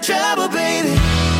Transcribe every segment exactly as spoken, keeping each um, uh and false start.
trouble, baby.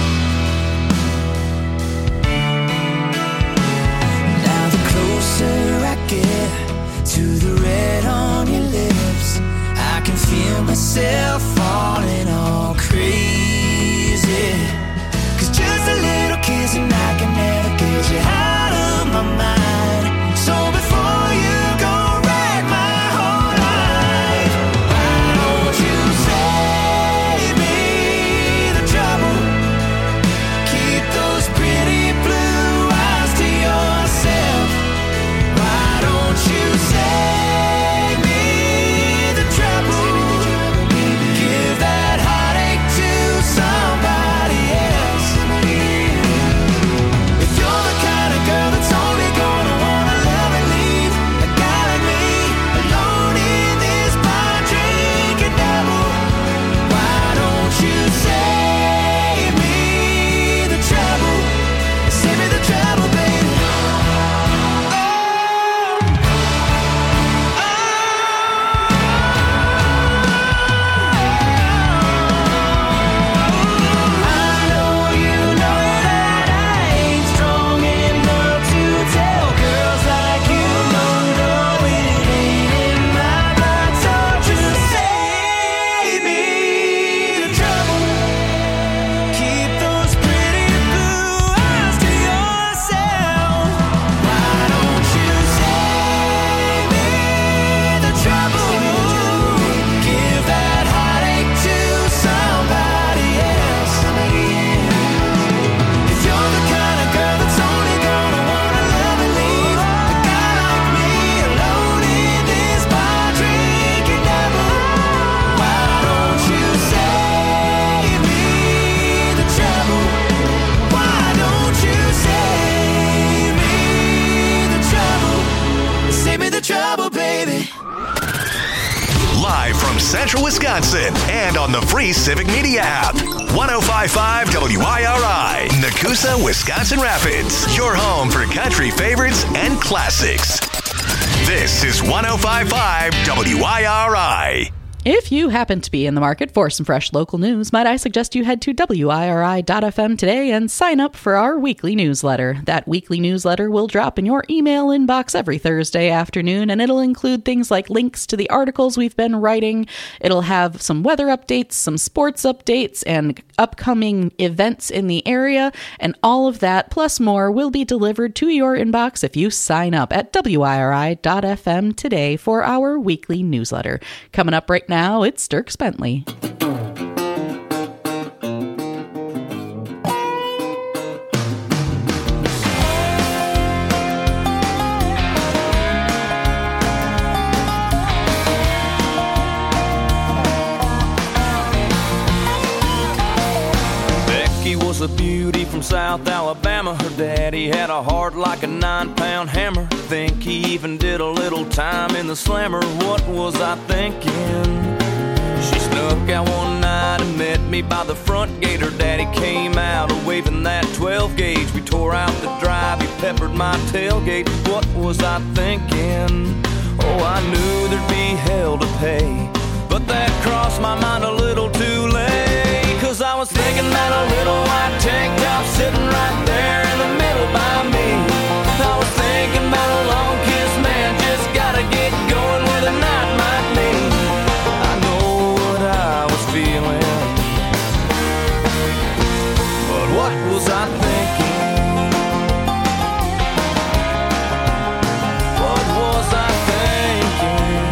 Now the closer I get to the red on your lips, I can feel myself falling all crazy. Cause just a little kiss and I can never get you out of my mind. So before you go wreck my whole life, why don't you save me the trouble? Keep those pretty blue eyes to yourself. Why don't you save me the trouble? Give that heartache to somebody else. If you're the kind of girl that's only gonna wanna love and leave a guy like me alone in this bar drinking double, why don't you save me the trouble? Save me the trouble, baby. Oh, I know you know that I ain't strong enough to tell girls like you no, no, it ain't in my blood. So just save me the trouble. Keep those pretty blue eyes to yourself. Why don't you save me the trouble? Give that heartache to somebody else. If you're the kind of girl that's only gonna wanna love and leave a guy like me alone in this bar drinking double, why don't you save me the trouble? Why don't you save me the trouble? Save me the trouble, baby. Live from Central Wisconsin and on the free Civic Media app. one oh five point five W I R I, Nakusa, Wisconsin Rapids. Your home for country favorites and classics. This is one oh five point five W I R I. If you happen to be in the market for some fresh local news, might I suggest you head to W I R I dot F M today and sign up for our weekly newsletter. That weekly newsletter will drop in your email inbox every Thursday afternoon, and it'll include things like links to the articles we've been writing. It'll have some weather updates, some sports updates, and upcoming events in the area, and all of that, plus more, will be delivered to your inbox if you sign up at W I R I dot F M today for our weekly newsletter. Coming up right now, Now it's Dierks Bentley. Becky was a beauty from South Alabama. Her daddy had a heart like a nine-pound hammer. Think he even did a little time in the slammer. What was I thinking? She snuck out one night and met me by the front gate. Her daddy came out waving that twelve gauge. We tore out the drive, he peppered my tailgate. What was I thinking? Oh, I knew there'd be hell to pay, but that crossed my mind a little too late. Cause I was thinking that a little white tank top sitting right there in the middle by me. I was thinking about a long kiss, man, just gotta get going where the night might lead. I know what I was feeling, but what was I thinking? What was I thinking?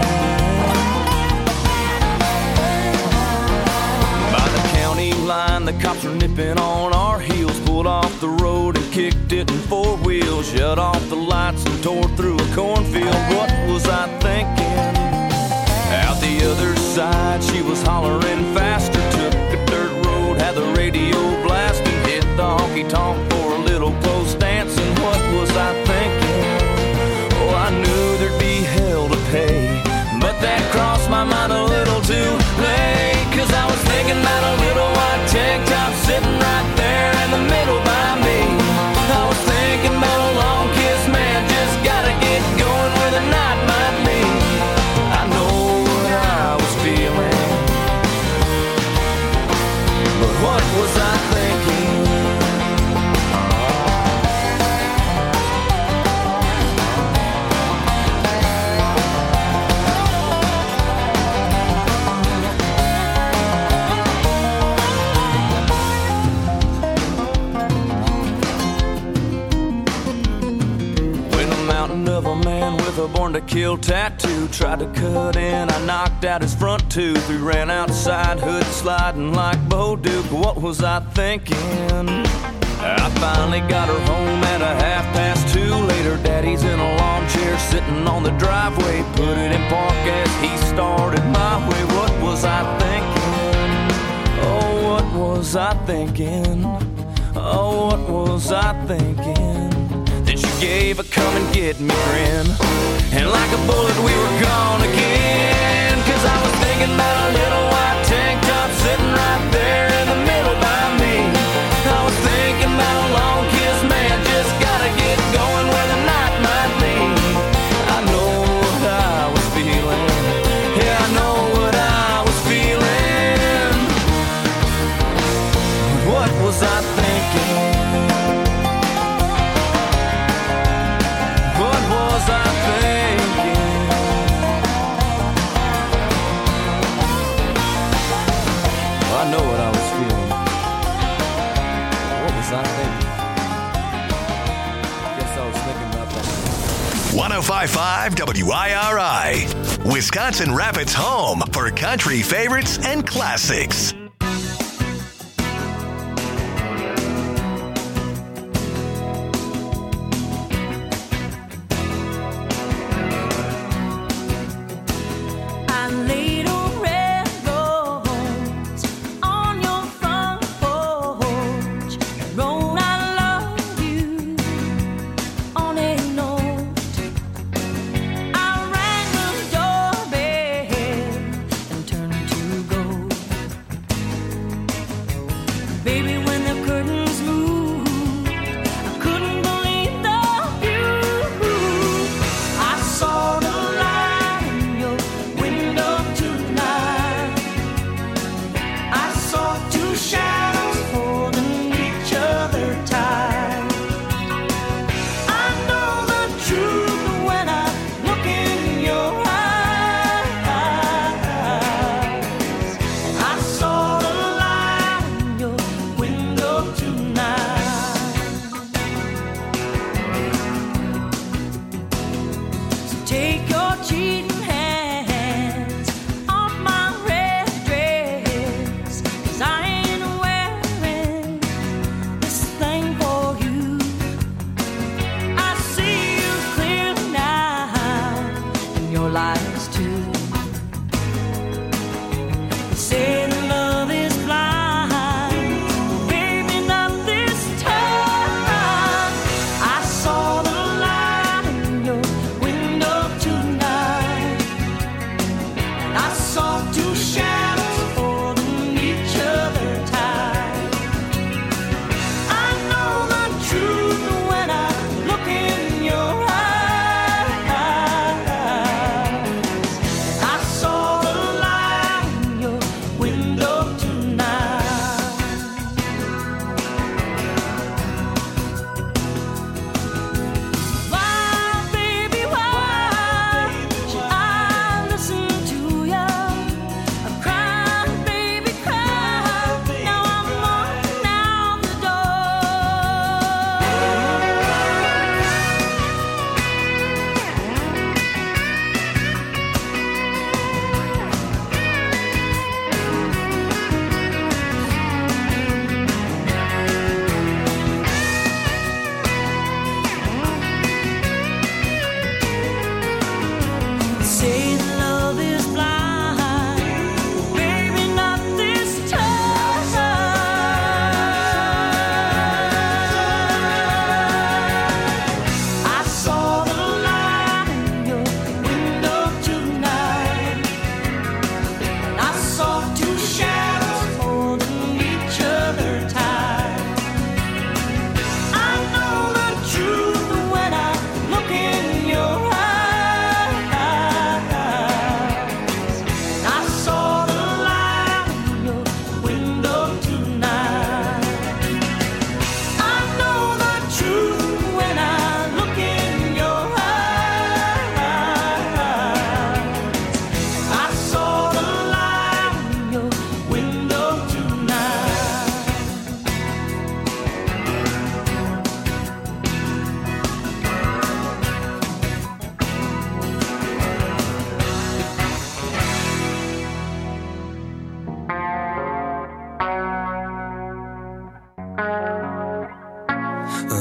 By the county line, the cops were nipping on our heels. Pulled off the road and kicked it in four wheels. Shut off the lights and tore through a cornfield. What was I thinking? Out the other side, she was hollering faster. Took a dirt road, had the radio blasting. Hit the honky-tonk for a little close dancing. What was I thinking? Oh, I knew there'd be hell to pay, but that crossed my mind a little too late. Cause I was thinking about a little white tank top sitting right there in the middle by me. I was thinking about a long kiss, man, just gotta get going where the night might lead. I know what I was feeling, but what learned to kill tattoo. Tried to cut in, I knocked out his front tooth. We ran outside, hood sliding like Bo Duke. What was I thinking? I finally got her home at a half past two. Later, Daddy's in a lawn chair sitting on the driveway. Put it in park as he started my way. What was I thinking? Oh, what was I thinking? Oh, what was I thinking? Then she gave a come and get me grin, and like a bullet we were gone again. Cause I was thinking about a little white tank top sitting right there in the middle by me. I was thinking about a long kiss, man, just gotta get going where the night might lead. I know what I was feeling, yeah, I know what I was feeling. What was I thinking? What was I thinking? Well, I know what I was feeling. What was I thinking? Guess I was thinking about that. one oh five point five W I R I, Wisconsin Rapids' home for country favorites and classics.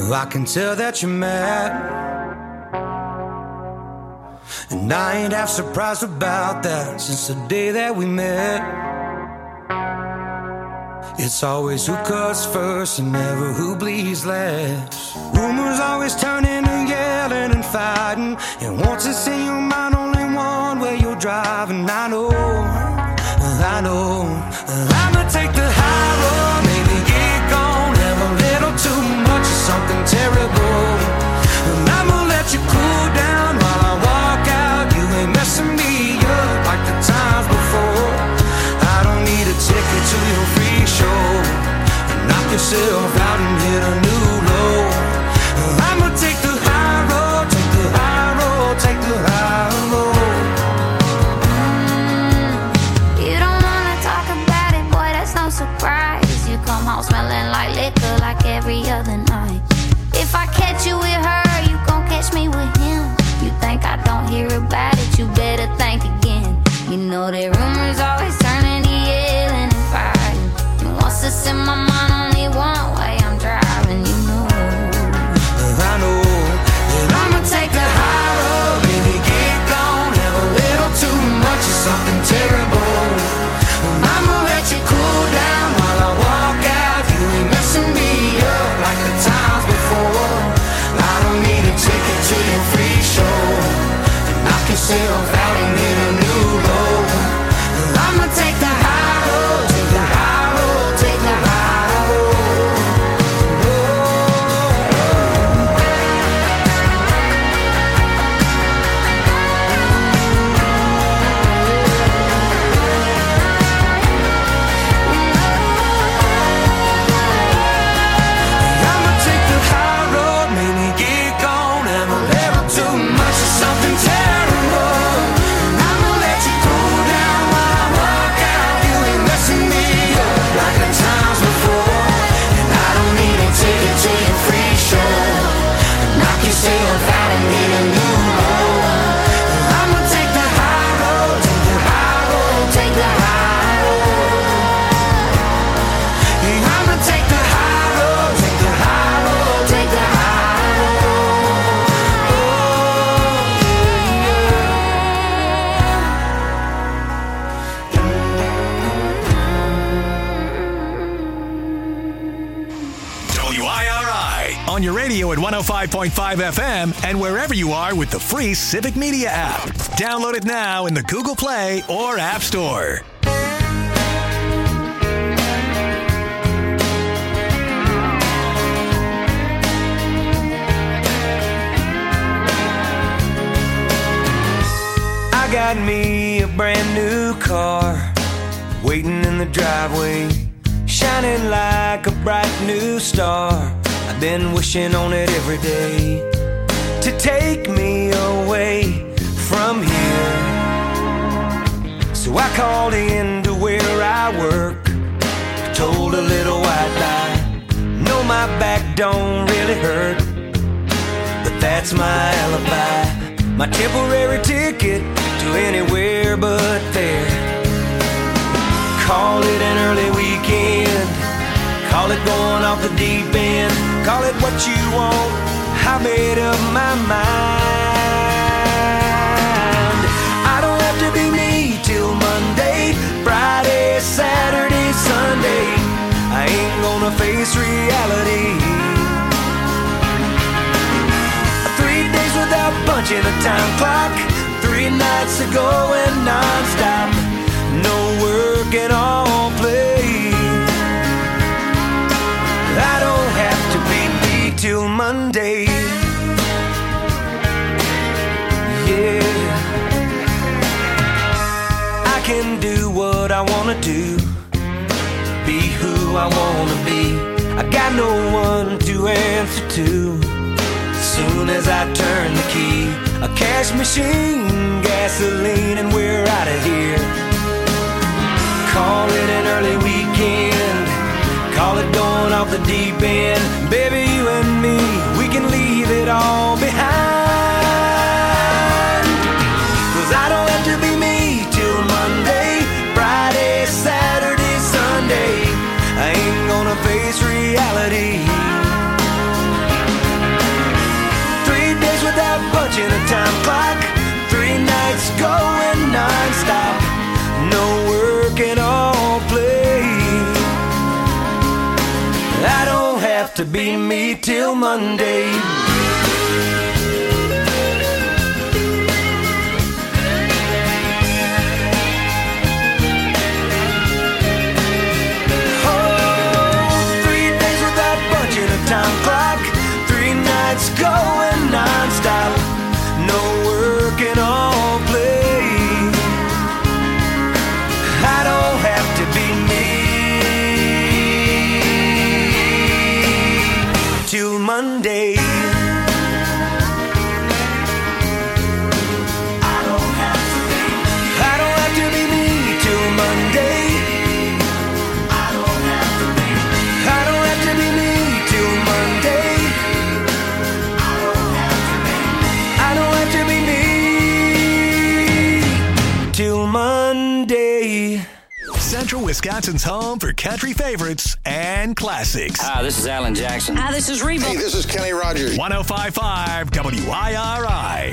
I can tell that you're mad, and I ain't half surprised about that. Since the day that we met, it's always who cuts first and never who bleeds last. Rumors always turn into yelling and fighting, and once it's in your mind, only one way you're driving. I know, I know, I'ma take the high road, maybe get gone, have a little too much of something terrible, and I'ma let you cool down while I walk out. You ain't messing me up like the times before. I don't need a ticket to your free show. Knock yourself out and hit a new low. I'ma take the high road, take the high road, take the high road. Mm, you don't wanna talk about it, boy, that's no surprise. You come home smelling like liquor like every other night. If I catch you with her, you gon' catch me with him. You think I don't hear about it, you better think again. You know that rumors always turn into yelling and fighting, and once it's in my mind, only one way I'm driving. You know, I know that I'ma take the high road, baby, get gone, have a little too much of something terrible. I'ma let you cool down while I walk out. You ain't messing me up like the times before. I don't need a ticket to your free show. Knock yourself out and hit a new low. I'ma take the high road, take the high road, take the high road. I'ma take the high road, maybe get gone, have a little too much of something terrible. I'ma let you cool down while I walk out. You ain't messing me up like the times before, and I don't need a ticket to your free show. Knock yourself out and hit a new low. I'ma take the high road, take the high road, take the high road. Yeah, I'ma take the high road, take the high road, take the high W I R I on your radio at one oh five point five F M and wherever you are with the free Civic Media app. Download it now in the Google Play or App Store. I got me a brand new car, waiting in the driveway, shining like a bright new star. I've been wishing on it every day to take me away from here. So I called in to where I work, told a little white lie. No, my back don't really hurt, but that's my alibi, my temporary ticket to anywhere but there. Call it an early weekend, call it going off the deep end, call it what you want, I made up my mind. I don't have to be me till Monday, Friday, Saturday, Sunday. I ain't gonna face reality. Three days without punching a time clock, three nights of going non-stop, no work and all play. I don't have to be me till Monday. Yeah, I can do what I wanna do, be who I wanna be. I got no one to answer to. As soon as I turn the key, a cash machine, gasoline, and we're out of here. Call it an early weekend, call it going off the deep end. Baby, you and me, we can leave it all behind. Cause I don't have to be me till Monday, Friday, Saturday, Sunday. I ain't gonna face reality. to be me till Monday. Time clock, three nights going non-stop, no work and all play. I don't have to be me till Monday. I don't have to be, I don't have to be me till Monday. I don't have to be, I don't have to be me. Monday, I don't have to be, I don't have to be me till Monday. Central Wisconsin's home for country favorites and classics. Hi, this is Alan Jackson. Hi, this is Reba. Hey, this is Kenny Rogers. one oh five point five W I R I.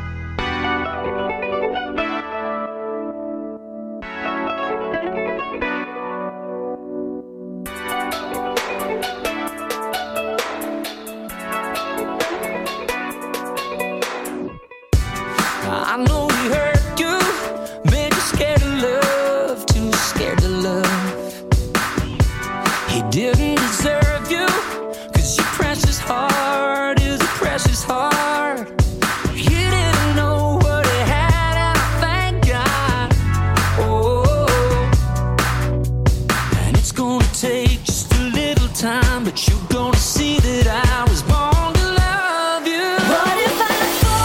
I know he hurt you, made you scared of love, too scared to love. He didn't deserve you, cause your precious heart is a precious heart. He didn't know what he had, and I thank God. Oh, and it's gonna take just a little time, but you're gonna see that I was born to love you. What if I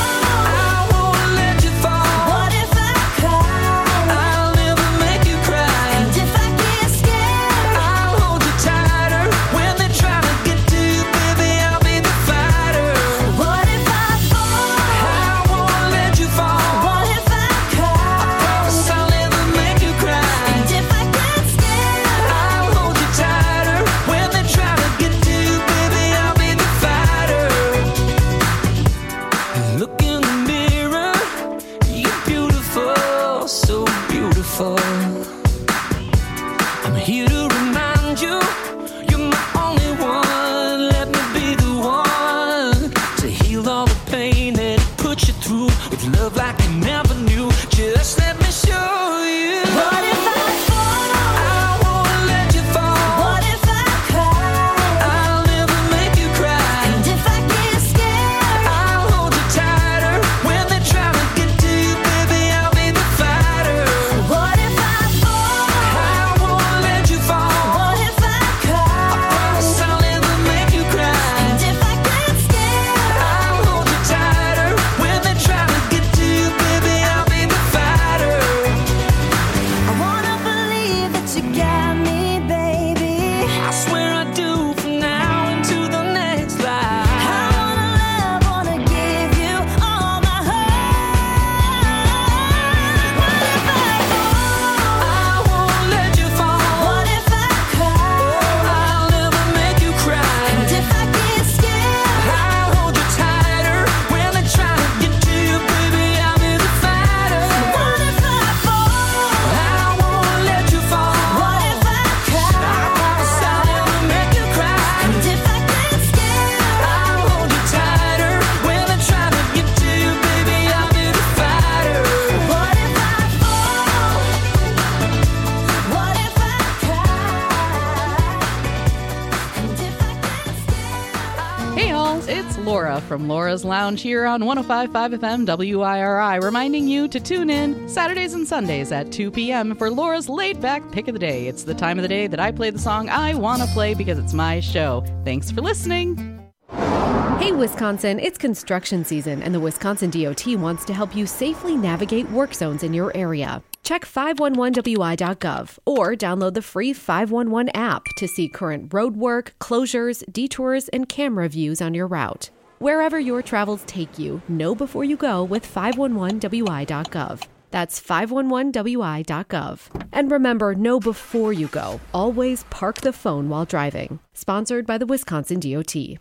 Laura from Laura's Lounge here on one oh five point five F M W I R I, reminding you to tune in Saturdays and Sundays at two p.m. for Laura's laid-back pick of the day. It's the time of the day that I play the song I want to play because it's my show. Thanks for listening. Hey, Wisconsin, it's construction season, and the Wisconsin D O T wants to help you safely navigate work zones in your area. Check five one one W I dot gov or download the free five one one app to see current road work, closures, detours, and camera views on your route. Wherever your travels take you, know before you go with five one one W I dot gov. That's five one one W I dot gov. And remember, know before you go. Always park the phone while driving. Sponsored by the Wisconsin D O T.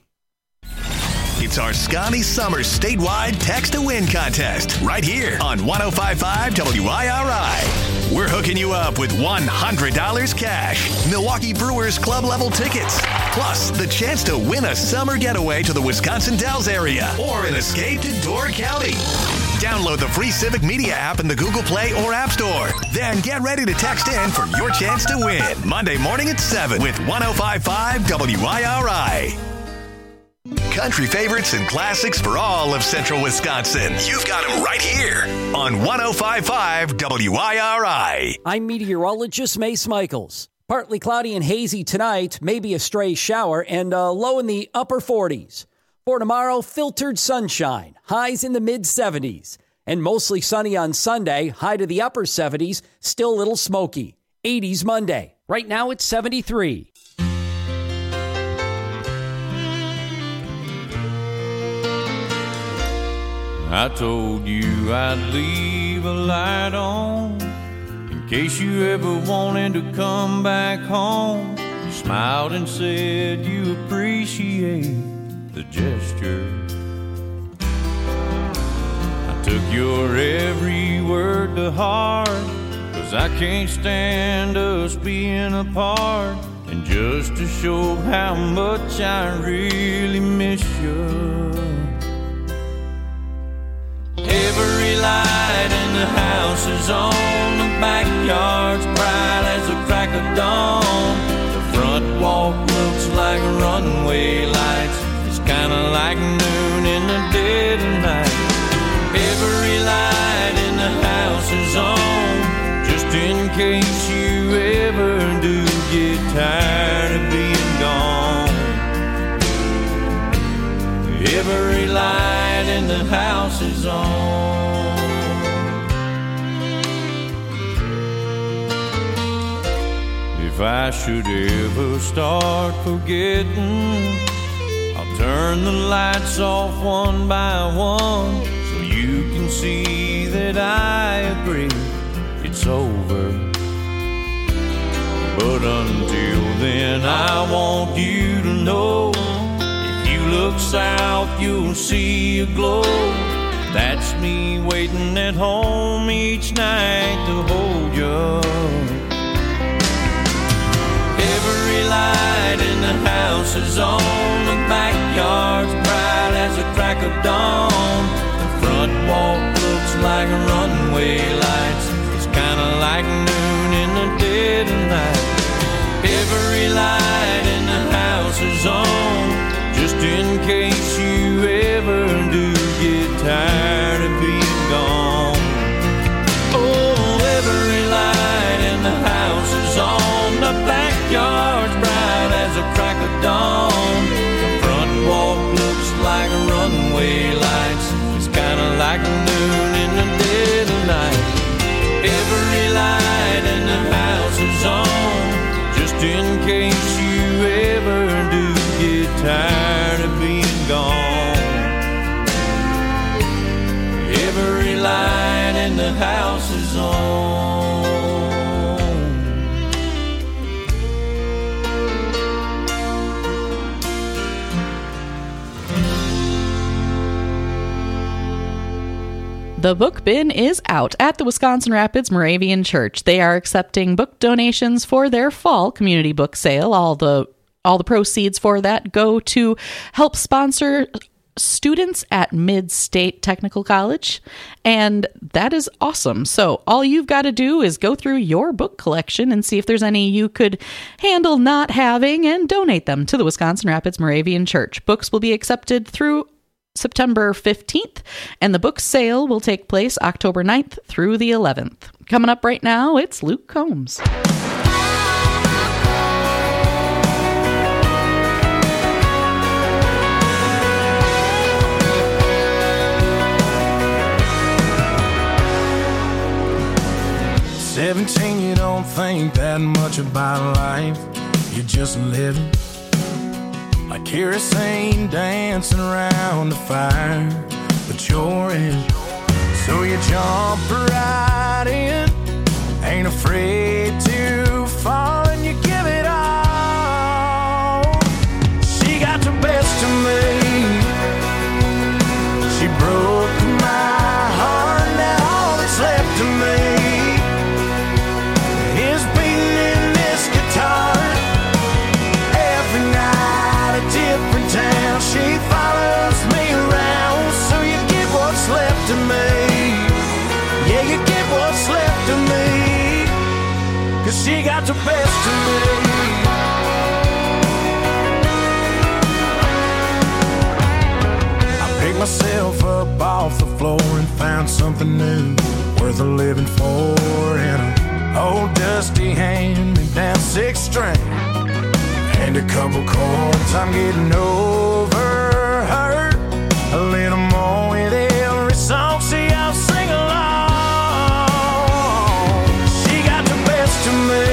It's our Scotty Summer statewide text to win contest right here on one oh five point five W I R I. we're hooking you up with one hundred dollars cash, Milwaukee Brewers club level tickets, plus the chance to win a summer getaway to the Wisconsin Dells area or an escape to Door County. Download the free Civic Media app in the Google Play or App Store. Then get ready to text in for your chance to win Monday morning at seven with one oh five point five W I R I. Country favorites and classics for all of central Wisconsin. You've got them right here on one oh five point five W I R I. I'm meteorologist Mace Michaels. Partly cloudy and hazy tonight, maybe a stray shower, and uh, low in the upper forties. For tomorrow, filtered sunshine, highs in the mid-seventies. And mostly sunny on Sunday, high to the upper seventies, still a little smoky. eighties Monday. Right now it's seventy-three. I told you I'd leave a light on in case you ever wanted to come back home. You smiled and said you appreciate the gesture. I took your every word to heart, 'cause I can't stand us being apart. And just to show how much I really miss you, every light in the house is on, the backyard's bright as a crack of dawn. The front walk looks like runway lights, it's kinda like noon in the dead of night. Every light in the house is on, just in case you ever do get tired of being gone. Every light in the house is on. If I should ever start forgetting, I'll turn the lights off one by one, so you can see that I agree it's over. But until then, I want you to know, look south, you'll see a glow. That's me waiting at home each night to hold you. Every light in the house is on, the backyard's bright as a crack of dawn. The front walk looks like runway lights, it's kinda like noon in the dead of night. Every light in the house is on, just in case you ever do get tired of being gone. Oh, every light in the house is on, the backyard's bright as a crack of dawn. The front walk looks like runway lights, it's kinda like noon in the dead of night. Every light in the house is on, just in case you ever do get tired of being gone. Every light in the house is on. The book bin is out at the Wisconsin Rapids Moravian Church. They are accepting book donations for their fall community book sale. All the all the proceeds for that go to help sponsor students at Mid-State Technical College, and that is awesome. So all you've got to do is go through your book collection and see if there's any you could handle not having and donate them to the Wisconsin Rapids Moravian Church. Books will be accepted through September fifteenth, and the book sale will take place October ninth through the eleventh. Coming up right now, it's Luke Combs. Seventeen, you don't think that much about life. You're just living like kerosene dancing around the fire, but you're in. So you jump right in, ain't afraid to fall, and you give it all. She got the best of me. She broke my heart, now all that's left of me myself up off the floor and found something new worth a living for. And an old dusty hand-me-down six string and a couple chords. I'm getting over her a little more with every song. See, I'll sing along. She got the best of me.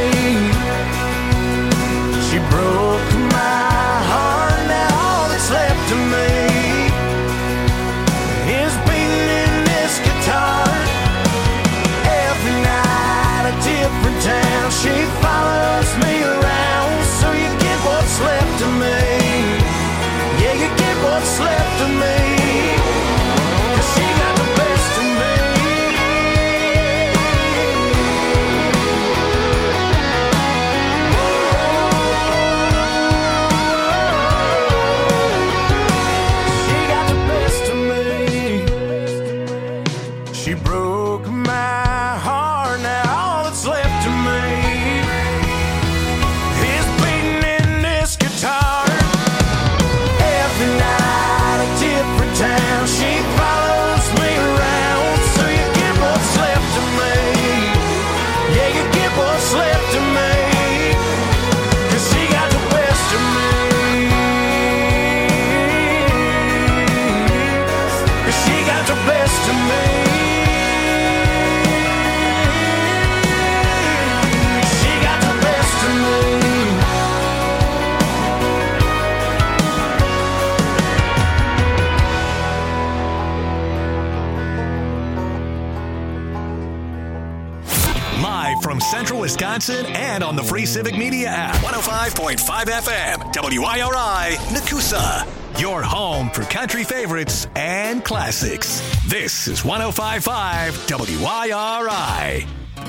She broke my heart. Now all that's left of me is beating in this guitar. Every night a different town. She follows me around. So you get what's left of me. Yeah, you get what's left of me. 'Cause she got the best of me. She got the best of me. She broke my heart. Now all that's left of me is beating in this guitar. Every night a different town. She follows me around. So you get what's left of me. Yeah, you get what's left of me. 'Cause she got the best of me. 'Cause she got the best of me. She got the best of me. Live from Central Wisconsin and on the free Civic Media app. one oh five point five F M, W I R I, Nakusa. Your home for country favorites and classics. This is one oh five point five W I R I.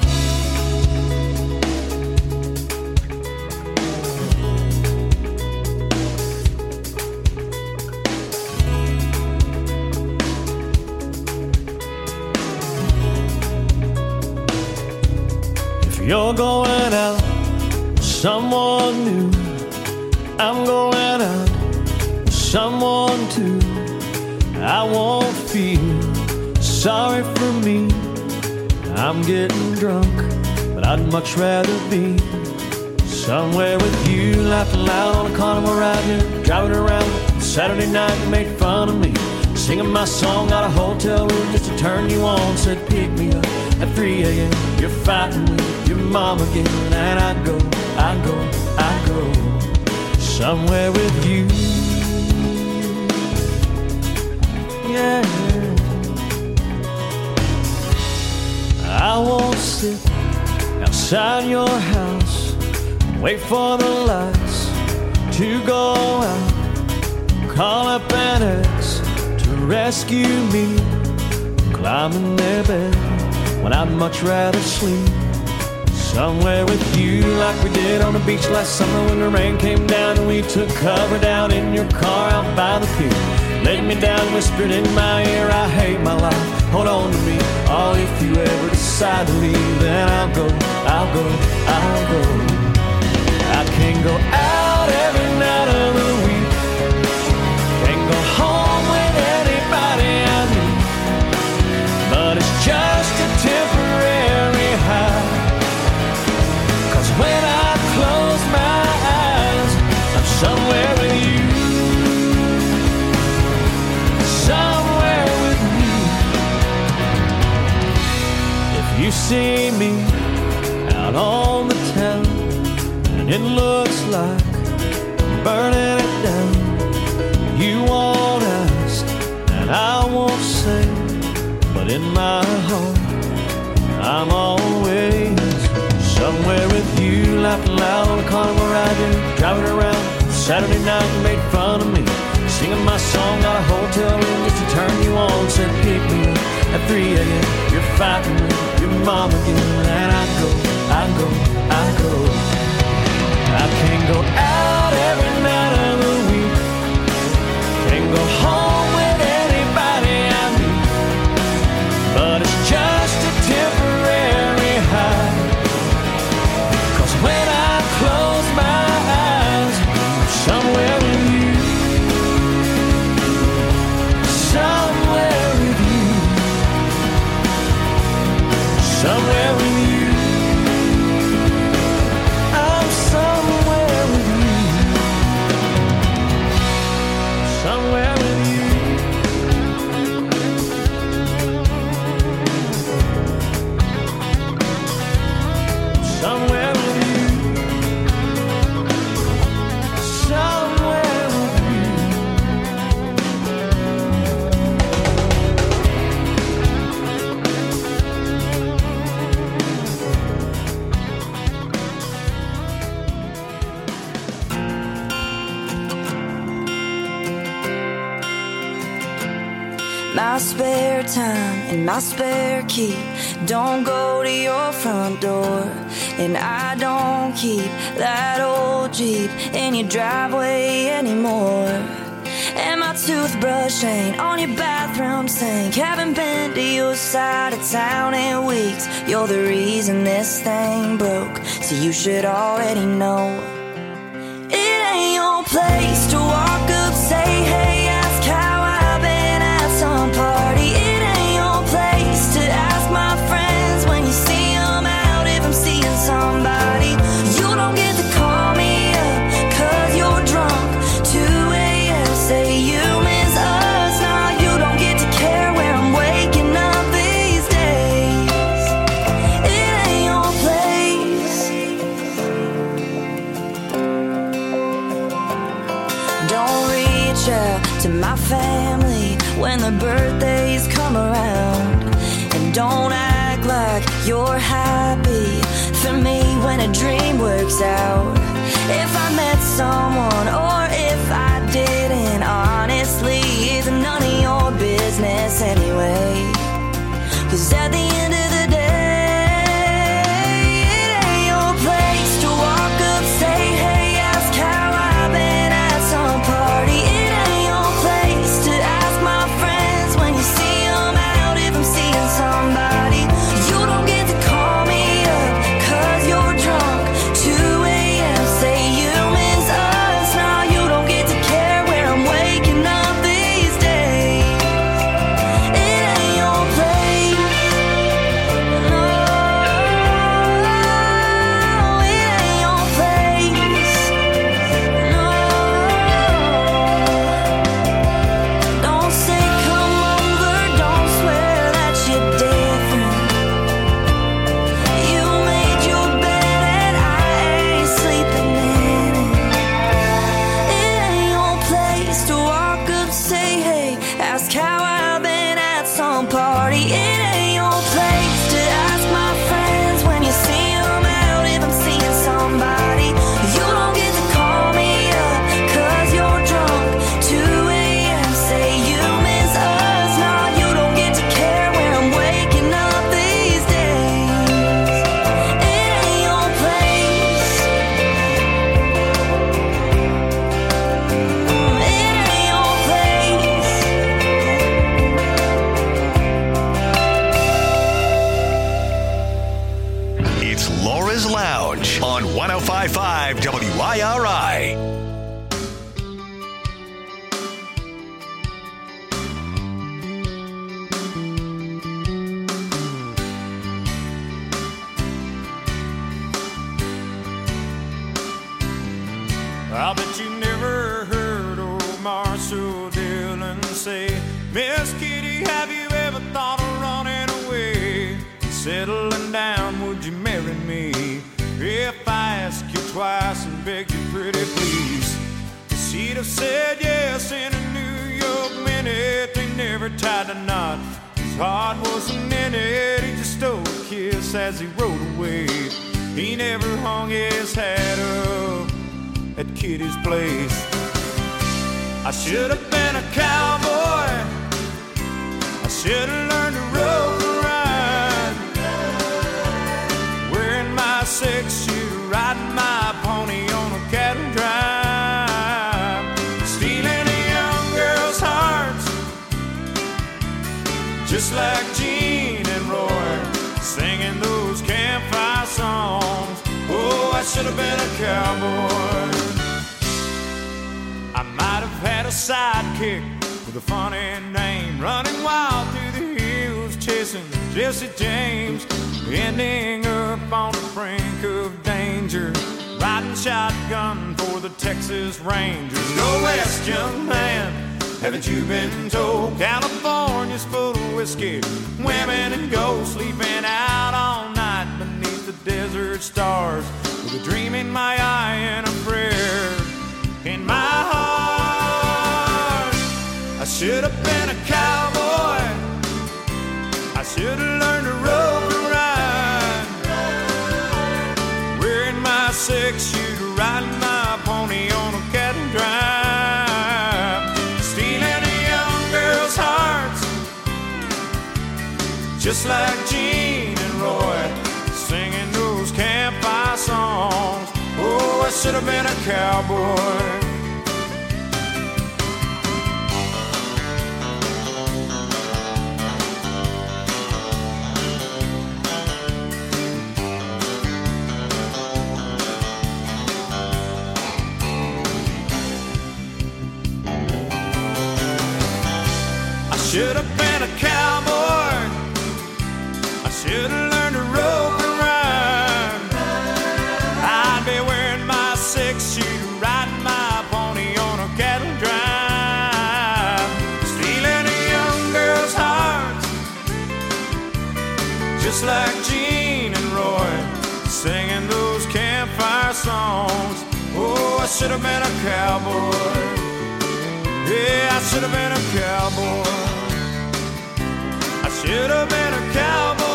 If you're going out with someone new, I'm going out with someone too. I won't feel sorry for me. I'm getting drunk, but I'd much rather be somewhere with you, laughing loud on a carnival ride here, driving around Saturday night. You made fun of me, singing my song out of a hotel room just to turn you on. Said pick me up at three a.m. You're fighting with your mom again, and I go, I go, I go somewhere with you. Yeah, I won't sit outside your house, wait for the lights to go out, call up an ex to rescue me, climb in their bed when I'd much rather sleep somewhere with you, like we did on the beach last summer when the rain came down and we took cover down in your car out by the pier. Laid me down, whispered in my ear, I hate my life, hold on to me. Oh, if you ever decide to leave, then I'll go, I'll go, I'll go. I can go out every night of the week, can go home with anybody I meet, but it's just a temporary high. 'Cause when I close my eyes, I'm somewhere with you. Somewhere with you. If you see me out on the town and it looks like I'm burning it down, you won't ask and I won't say, but in my heart I'm always somewhere with you, laughing loud on a carnival ride, driving around Saturday night. You made fun of me, singing my song out of a hotel room just to turn you on. Said pick me up at three a.m. You're fighting with your mom again, and I go, I go, I go. I can go out every night of the week, can go home with anybody I meet, but it's just a temporary high. 'Cause when I close my eyes, I'm somewhere with you. Somewhere My spare time and my spare key don't go to your front door, and I don't keep that old Jeep in your driveway anymore. And my toothbrush ain't on your bathroom sink. Haven't been to your side of town in weeks. You're the reason this thing broke, so you should already know. It ain't your place to walk up, say hey, ask how I've been at some party. It ain't your place to ask my friends when you see them out if I'm seeing somebody. You don't get to call me up cause you're drunk. two a.m. say you miss us. Now you don't get to care where I'm waking up these days. It ain't your place. Don't reach out to my family when the birthdays come around, and don't act like you're happy for me when a dream works out. If I met someone or if I didn't, honestly, it's none of your business anyway. Cause at the end of the day, it ain't your place to walk up, say hey, ask how I've been at some party. It ain't your place to ask my friends when you see them out if I'm seeing somebody. You don't get to call me up cause you're drunk. two a.m. say you miss us. Now you don't get to care where I'm waking up these days. It ain't your place. No, it ain't your place. No, don't say come over, don't swear that you're different. You made your bed and I ain't sleeping in it. It ain't your place to walk up, say hey, ask how I've been at some party. It ain't your place to ask my friends when you see them out if I'm seeing somebody. You don't get to call me up cause you're drunk. two a.m. say you miss us. Now you don't get to care where I'm waking up these days. It ain't your place. It ain't your place. It's Laura's Lounge on one oh five point five W I R I. I bet you never heard old Marshall Dillon say, Miss Kitty, have you ever thought of running away? Settling down, would you marry me? If I asked you twice and begged you pretty please, she'd have said yes in a New York minute. They never tied a knot, his heart wasn't in it. He just stole a kiss as he rode away. He never hung his hat up at Kitty's place. I should have been a cowboy, I should have learned to rope and ride, wearing my six shooter, riding my pony on a cattle drive, stealing a young girl's hearts just like Gene and Roy, singing those campfire songs. Oh, I should have been a cowboy. I might have had a sidekick with a funny name, running wild through the hills, chasing Jesse James, ending up on the brink of danger, riding shotgun for the Texas Rangers. Go west, young man, haven't you been told? California's full of whiskey, women and gold, sleeping out all night beneath the desert stars, with a dream in my eye and a prayer in my heart. I should have been a cowboy, I should have learned to rope and ride, wearing my six shooter, riding my pony on a cattle drive, stealing a young girl's hearts just like Gene and Roy, singing those campfire songs. Oh, I should have been a cowboy. Should have been a cowboy. I should have learned to rope and ride. I'd be wearing my six-shooter, riding my pony on a cattle drive, stealing a young girl's heart, just like Gene and Roy, singing those campfire songs. Oh, I should have been a cowboy. Yeah, I should have been a cowboy. I should have been a cowboy.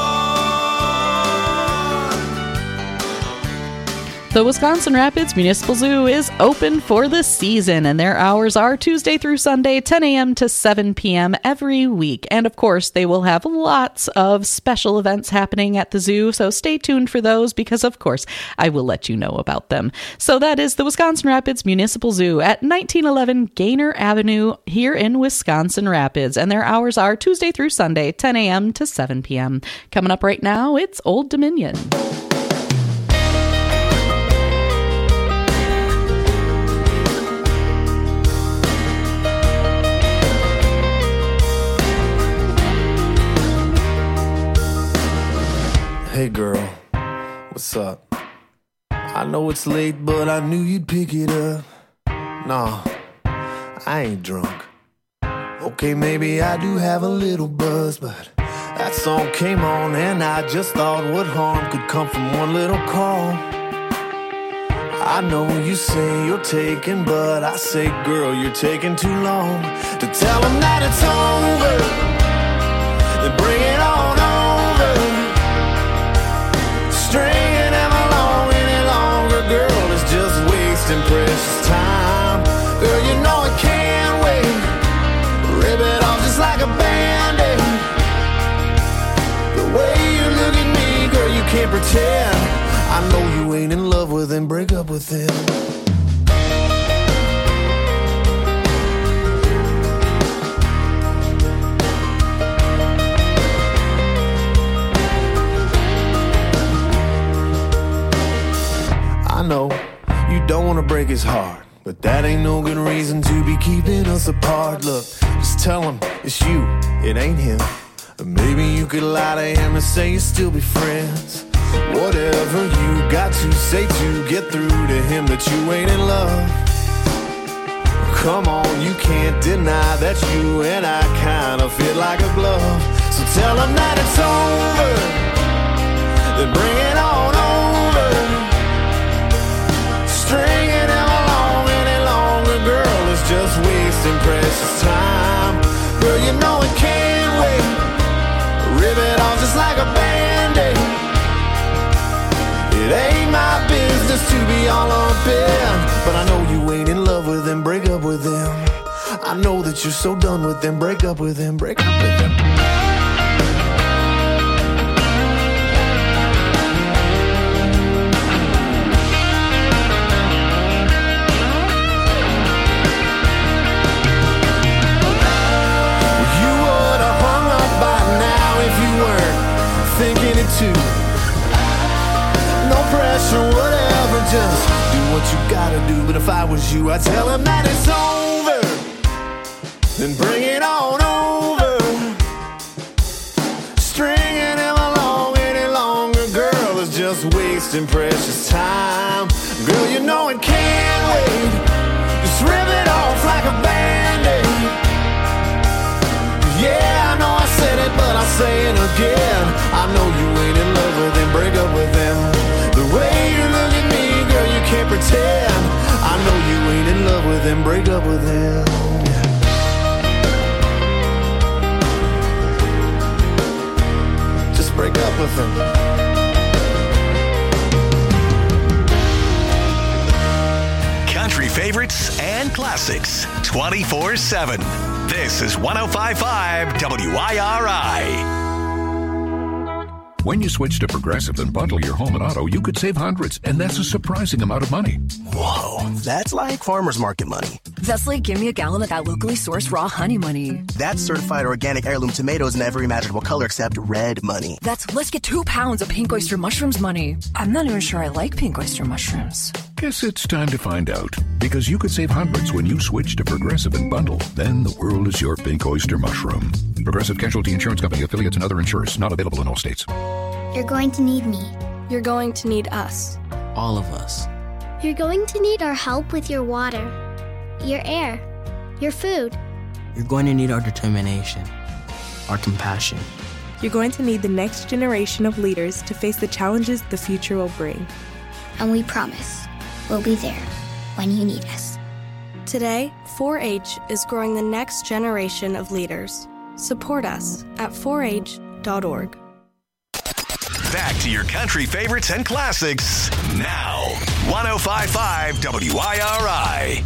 The Wisconsin Rapids Municipal Zoo is open for the season, and their hours are Tuesday through Sunday, ten a.m. to seven p.m. every week. And of course, they will have lots of special events happening at the zoo, so stay tuned for those because, of course, I will let you know about them. So that is the Wisconsin Rapids Municipal Zoo at nineteen eleven Gaynor Avenue here in Wisconsin Rapids, and their hours are Tuesday through Sunday, ten a.m. to seven p.m. Coming up right now, it's Old Dominion. Hey girl, what's up? I know it's late, but I knew you'd pick it up. Nah, I ain't drunk. Okay, maybe I do have a little buzz, but that song came on and I just thought what harm could come from one little call. I know you say you're taking, but I say, girl, you're taking too long to tell them that it's over. Then bring it on over. Stringing them along any longer, girl, is just wasting precious time. Girl, you know it can't wait. Rip it off just like a Band-Aid. The way you look at me, girl, you can't pretend. I know you ain't in love with him, break up with him. I know you don't want to break his heart, but that ain't no good reason to be keeping us apart. Look, just tell him it's you, it ain't him. Or maybe you could lie to him and say you still be friends. Whatever you got to say to get through to him that you ain't in love. Come on, you can't deny that you and I kind of fit like a glove. So tell him that it's over, then bring it on over. Stringing him along any longer, girl, is just wasting precious time. Girl, you know it can't wait. Rip it off just like a Band-Aid. It ain't my business to be all up in, but I know you ain't in love with him, break up with him. I know that you're so done with him, break up with him, break up with him. Thinking it too. No pressure, whatever, just do what you gotta do. But if I was you, I'd tell him that it's over, then bring it on over. Stringing him along any longer, girl, is just wasting precious time. Girl, you know it can't wait. Just rip it off like a Band-Aid. Yeah, I know I said it, but I'll say it again. I know you ain't in love with him, break up with him. The way you look at me, girl, you can't pretend. I know you ain't in love with him, break up with him. Just break up with him. Country favorites and classics twenty-four seven. This is one oh five point five W I R I. When you switch to Progressive and bundle your home and auto, you could save hundreds, and that's a surprising amount of money. Whoa, that's like farmer's market money. That's like give me a gallon of that locally sourced raw honey money. That's certified organic heirloom tomatoes in every imaginable color except red money. That's let's get two pounds of pink oyster mushrooms money. I'm not even sure I like pink oyster mushrooms. Guess it's time to find out, because you could save hundreds when you switch to Progressive and bundle. Then the world is your pink oyster mushroom. Progressive Casualty Insurance Company, affiliates, and other insurers. Not available in all states. You're going to need me. You're going to need us. All of us. You're going to need our help with your water, your air, your food. You're going to need our determination, our compassion. You're going to need the next generation of leaders to face the challenges the future will bring. And we promise we'll be there when you need us. Today, four H is growing the next generation of leaders. Support us at four H dot org. Back to your country favorites and classics now. one oh five point five W I R I.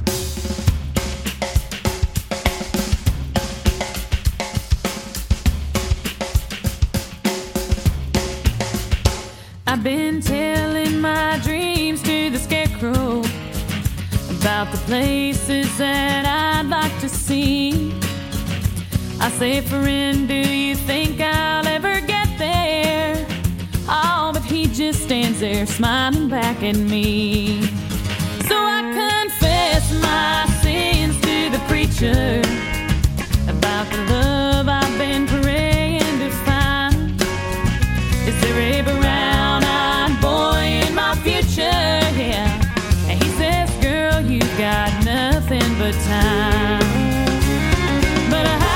I've been telling my dreams to the scarecrow about the places that I'd like to see. I say, friend, do you think I'll ever get there? Oh, but he just stands there smiling back at me. So I confess my sins to the preacher about the love I've been praying to find. Is there a brown-eyed boy in my future? Yeah. And he says, girl, you've got nothing but time. But I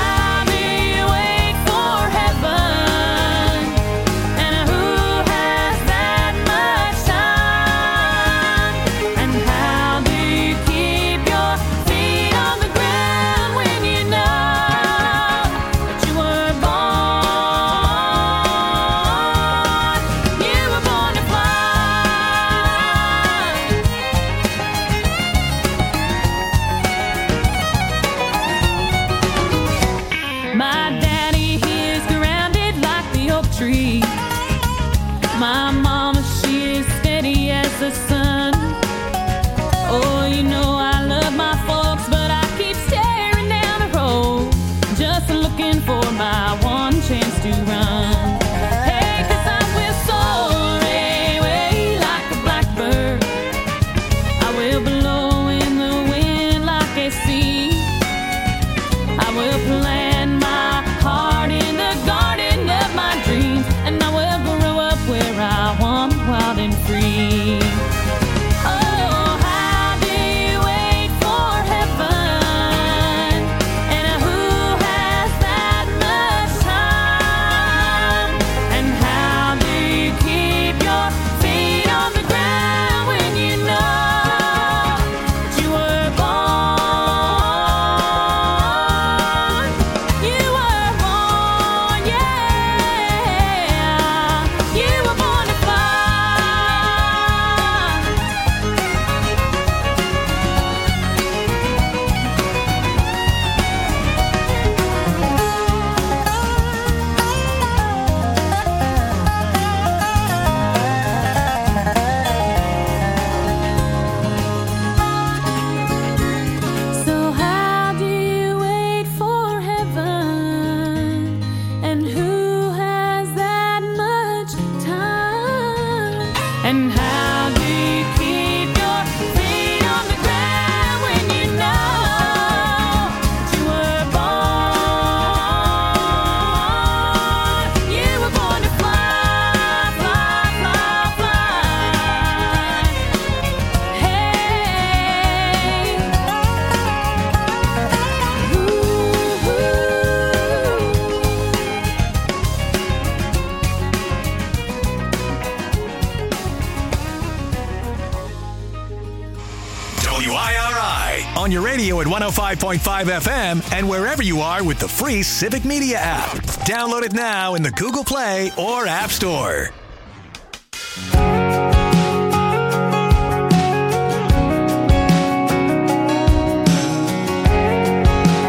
on your radio at one oh five point five F M and wherever you are with the free Civic Media app. Download it now in the Google Play or App Store.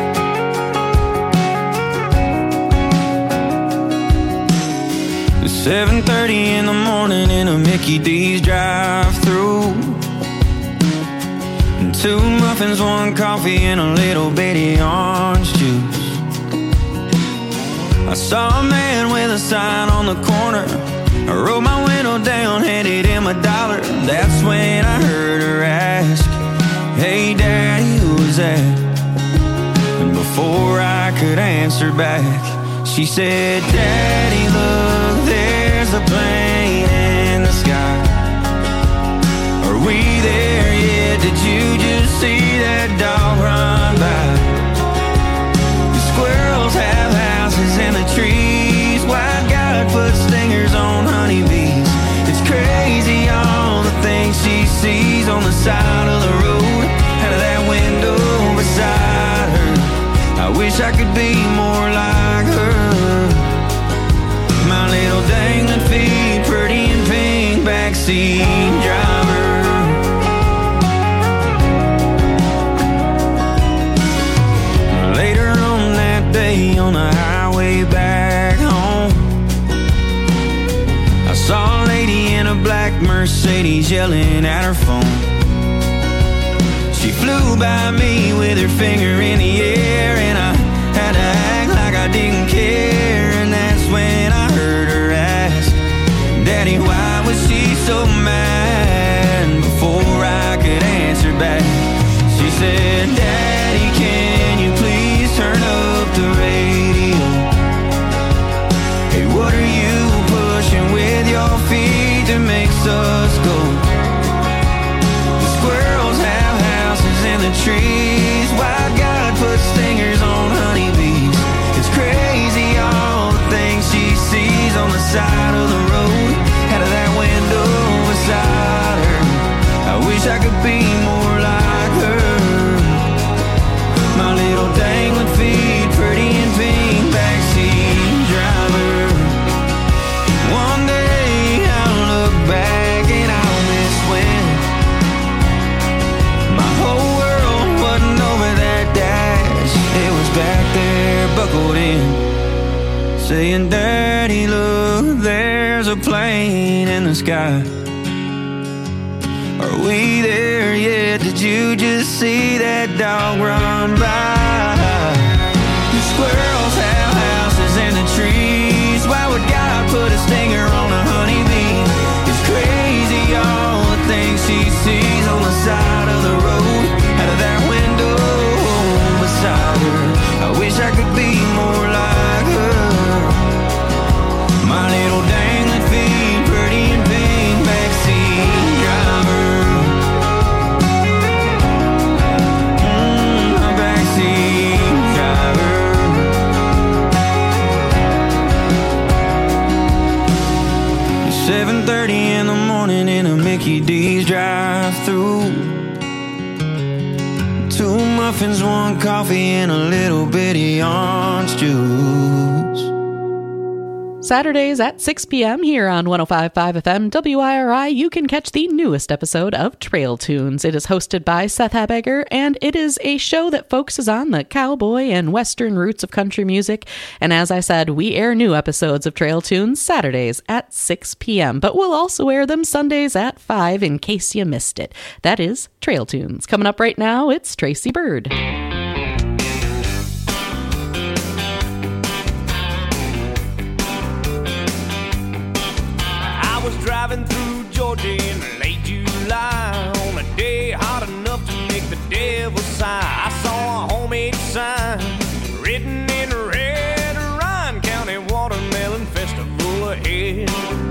This Two muffins, one coffee, and a little bitty orange juice. I saw a man with a sign on the corner. I rolled my window down, handed him a dollar. That's when I heard her ask, "Hey Daddy, who's that?" And before I could answer back, she said, "Daddy, look, there's a plane in the sky. Are we there yet? Did you just see that dog run by? The squirrels have houses in the trees. White God put stingers on honeybees. It's crazy all the things she sees on the side of the road, out of that window beside her. I wish I could be more like her. My little dangling feet, pretty and pink, backseat driver." Later on that day on the highway back home, I saw a lady in a black Mercedes yelling at her phone. She flew by me with her finger in the air, and I had to act like I didn't care. And that's when I heard her ask, "Daddy, why was she so mad?" Before I could answer back, she said, "Daddy, can you please turn up the radio? Hey, what are you pushing with your feet that makes us go? The squirrels have houses in the trees. White God put stingers on honeybees. It's crazy all the things she sees on the side of the road, out of that window beside her. I wish I could be more like her. My little dangling feet, pretty and pink, backseat driver. One day I'll look back and I'll miss when my whole world wasn't over that dash. It was back there buckled in, saying, "Daddy, look, there's a plane in the sky. Are we there yet? Did you just see that dog run by? The squirrels have houses in the trees. Why would God put a stinger on a honeybee? It's crazy all the things she sees on the side of the road, out of that window beside her. I wish I could be more like her. My little dangling feet, pretty and pink, backseat driver." Mm, my backseat driver. seven thirty in the morning in a Mickey D's drive-through. Two muffins, one coffee, and a little bitty orange juice. Saturdays at six p.m. here on one oh five point five F M W I R I, you can catch the newest episode of Trail Tunes. It is hosted by Seth Habegger, and it is a show that focuses on the cowboy and western roots of country music. And as I said, we air new episodes of Trail Tunes Saturdays at six p.m., but we'll also air them Sundays at five in case you missed it. That is Trail Tunes. Coming up right now, it's Tracy Bird. Driving through Georgia in late July on a day hot enough to make the devil sigh. I saw a homemade sign written in red, Ryan County Watermelon Festival ahead.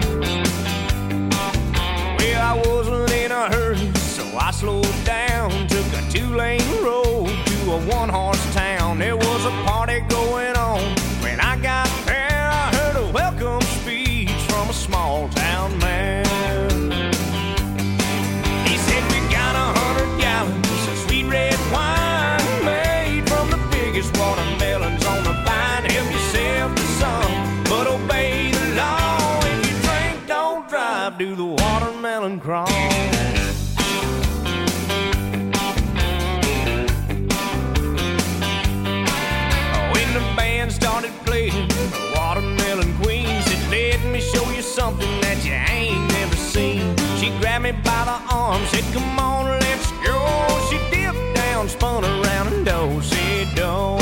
Well, I wasn't in a hurry, so I slowed down, took a two-lane road to a one-horse town. There was a party going on. When I got there, I heard a welcome speech from a small town man. He said, "We got a hundred gallons of sweet red wine made from the biggest watermelons on the vine. Help yourself to some, but obey the law. If you drink, don't drive, do the watermelon crawl." When the band started playing the Watermelon Queen, said, "Let me show you something that you ain't never seen." She grabbed me by the arm, said, "Come on, let's go." She did spun around and do-si-do.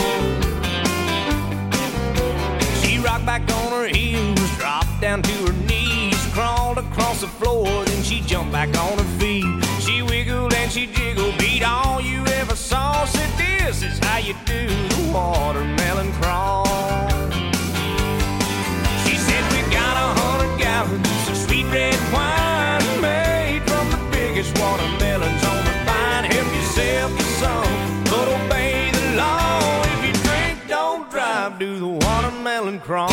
She rocked back on her heels, dropped down to her knees, crawled across the floor, then she jumped back on her feet. She wiggled and she jiggled, beat all you ever saw. Said this is how you do the watermelon crawl. She said we got a hundred gallons of sweet red wine made from the biggest watermelons on the vine. Help yourself to some, but obey the law. If you drink, don't drive, do the watermelon crawl.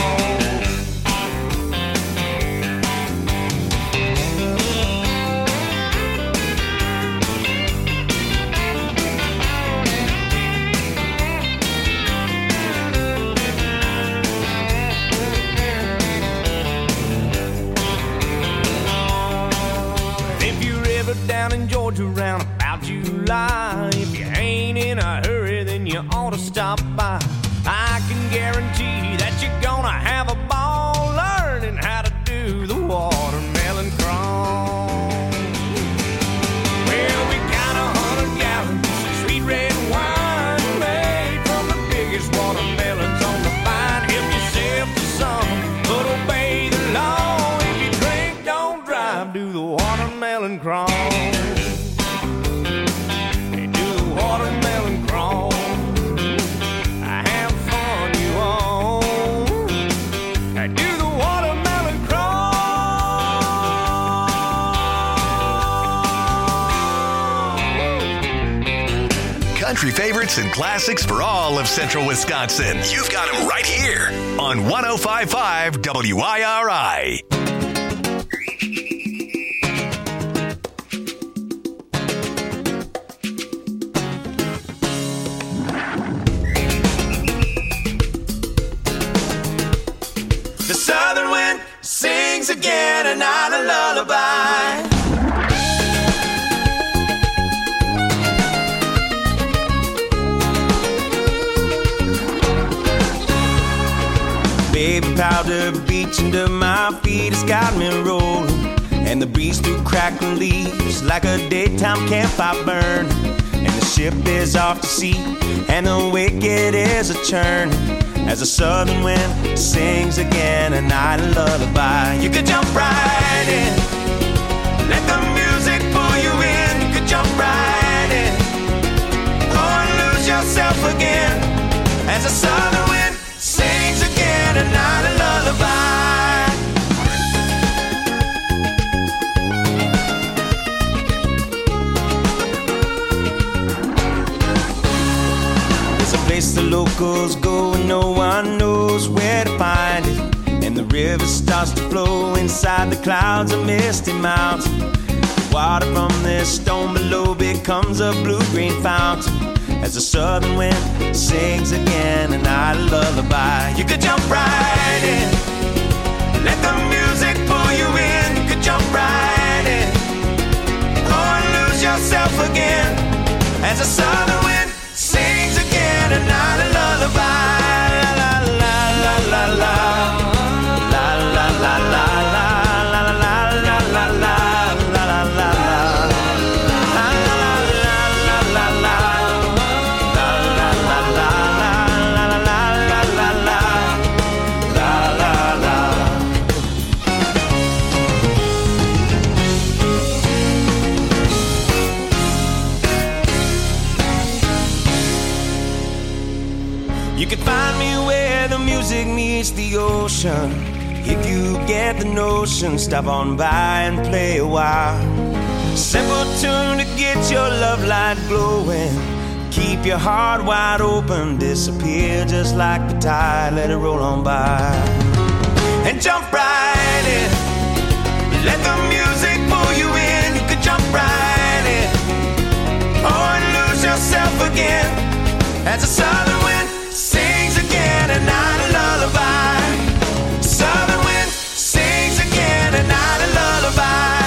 Down in Georgia round about July, if you ain't in a hurry, then you ought to stop by. I can guarantee that you're gonna have a ball learning how to do the watermelon crawl. Well, we got a hundred gallons of sweet red wine made from the biggest watermelons on the vine. Help yourself to some, but obey the law. If you drink, don't drive, do the watermelon crawl. Watermelon crawl. Have fun, you all. Do the watermelon crawl. Country favorites and classics for all of Central Wisconsin. You've got them right here on one oh five point five W I R I. Southern wind sings again a night a lullaby. Baby powder beach under my feet has got me rolling, and the breeze through crackling leaves like a daytime campfire burn. And the ship is off to sea, and the wicked is a churn, as the southern wind sings again a night a lullaby. You could jump right in, let the music pull you in. You could jump right in, or lose yourself again, as the southern wind sings again a night a lullaby. There's a place the locals go and no one knows where to find it, and the river starts to flow inside the clouds of misty mountain. The water from this stone below becomes a blue-green fountain, as the southern wind sings again a night a lullaby. You could jump right in, let the music pull you in. You could jump right in, or lose yourself again, as the southern wind sings again a night a lullaby. La la la la la la la la la la la la la la la. You can find me where the music meets the ocean. If you get the notion, stop on by and play a while. Simple tune to get your love light glowing. Keep your heart wide open, disappear just like the tide, let it roll on by. And jump right in, let the music pull you in. You could jump right in, or lose yourself again, as the southern wind sings again a night a lullaby. Southern wind sings again a night a lullaby.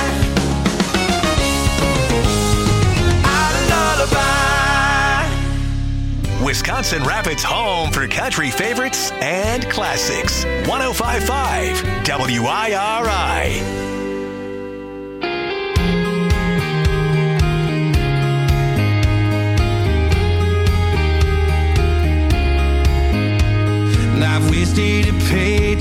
A lullaby. Wisconsin Rapids' home for country favorites and classics. one oh five point five W I R I.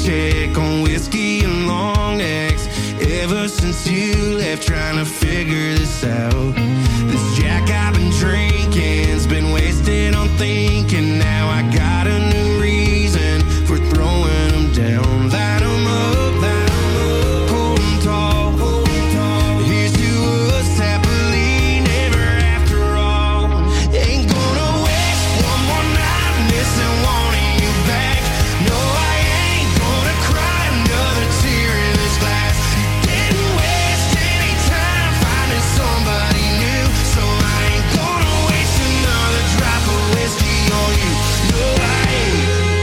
check on whiskey and long necks. Ever since you left, trying to figure this out. This Jack I've been drinking's been wasted on thinking. Now I got a new reason for throwing them down. Light 'em up, light 'em up, hold 'em tall, hold 'em tall. Here's to us happily never after all. Ain't gonna waste one more night missing wanting you back. No, I ain't gonna cry another tear in this glass. Didn't waste any time finding somebody new, so I ain't gonna waste another drop of whiskey on you. No, I ain't.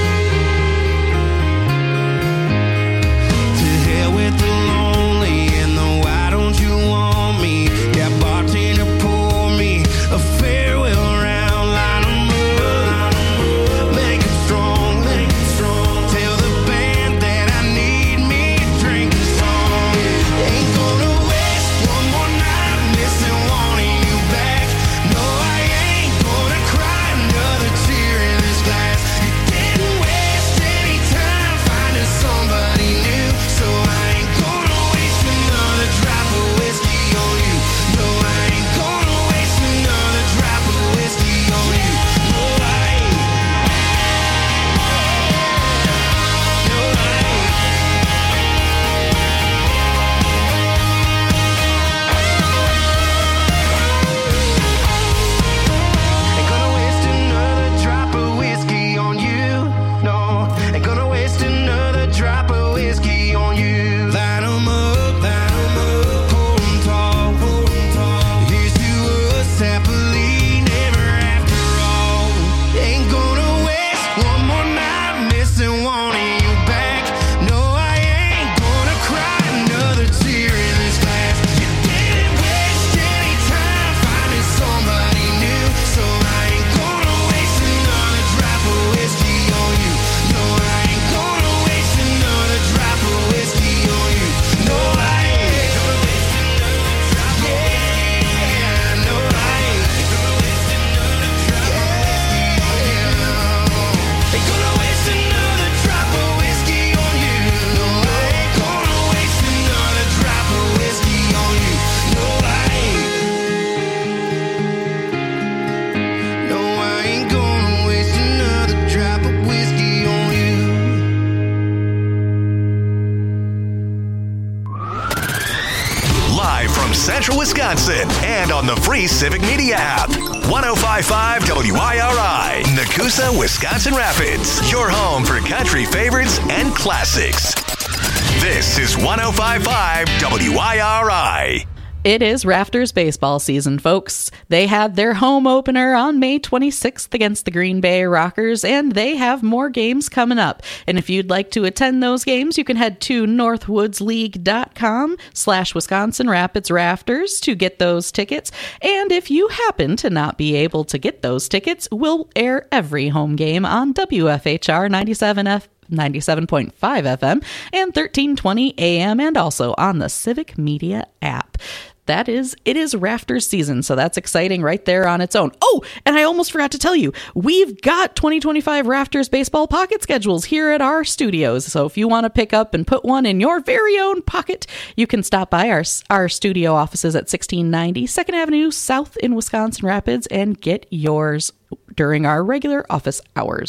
To hell with the lonely and the why don't you want me? Yeah, bartender, pour me a farewell round. Line 'em up, make it strong, make it strong. Tell the band that I need me a drinking song. Ain't gonna waste one more night missing wanting you back. No, I ain't gonna cry another tear in this glass. You didn't waste any time finding somebody new, so I ain't gonna waste another drop of whiskey on you. No, I ain't gonna waste another drop of whiskey on you. No, I ain't. No, I ain't. Ain't gonna waste another drop of whiskey on you. No, ain't gonna waste another drop of whiskey on you. Light 'em up, light 'em up, hold 'em tall, hold 'em tall. Here's to us happily never after all. Ain't gonna waste one more night missing wanting you back. No, I ain't gonna cry another tear in this glass. You didn't waste any time finding somebody new, so I ain't gonna waste another drop of whiskey on you. No, I ain't gonna waste another drop of whiskey on you. No, I ain't gonna waste another drop of whiskey. Yeah, no, I ain't gonna waste another drop of whiskey on you. Ain't gonna waste another drop of whiskey on you. No, I ain't gonna waste another drop of whiskey on you. No, I ain't. No, I ain't gonna waste another drop of whiskey on you. Live from Central Wisconsin and on the free Civic Media app. one oh five point five W I R I, Nakusa, Wisconsin Rapids. Your home for country favorites and classics. This is one oh five point five W I R I. It is Rafters baseball season, folks. They had their home opener on May twenty-sixth against the Green Bay Rockers, and they have more games coming up. And if you'd like to attend those games, you can head to northwoodsleague.com slash Wisconsin Rapids Rafters to get those tickets. And if you happen to not be able to get those tickets, we'll air every home game on W F H R ninety-seven F ninety-seven point five F M and thirteen twenty A M, and also on the Civic Media app. That is, it is Rafters season, so that's exciting right there on its own. Oh, and I almost forgot to tell you, we've got twenty twenty-five Rafters baseball pocket schedules here at our studios. So if you want to pick up and put one in your very own pocket, you can stop by our, our studio offices at sixteen ninety second Avenue South in Wisconsin Rapids and get yours during our regular office hours.